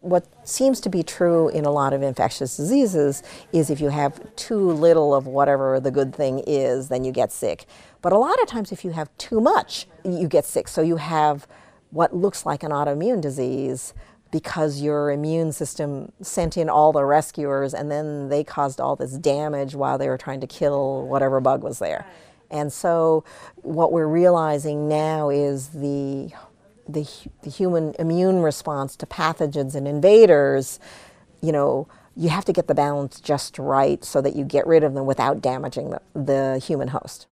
What seems to be true in a lot of infectious diseases is if you have too little of whatever the good thing is, then you get sick. But a lot of times if you have too much, you get sick. So you have what looks like an autoimmune disease because your immune system sent in all the rescuers and then they caused all this damage while they were trying to kill whatever bug was there. And so what we're realizing now is the human immune response to pathogens and invaders, you have to get the balance just right so that you get rid of them without damaging the human host.